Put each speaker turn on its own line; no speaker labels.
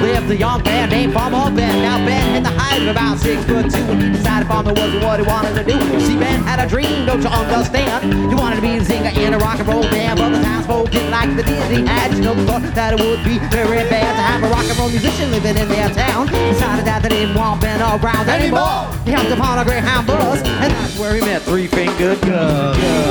lived a young man named Farmer Ben. Now Ben had the height of about 6'2". Decided farming wasn't what he wanted to do. See, Ben had a dream, don't you understand? He wanted to be a singer in a rock and roll band, but the townsfolk didn't like the deal he had. You know, thought that it would be very bad to have a rock and roll musician living in their town. Decided that they didn't want Ben around anymore. He hopped upon a Greyhound bus, and that's where he met Three Fingered Gus.